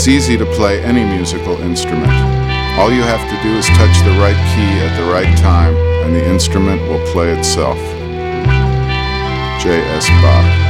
It's easy to play any musical instrument. All you have to do is touch the right key at the right time, and the instrument will play itself. J.S. Bach.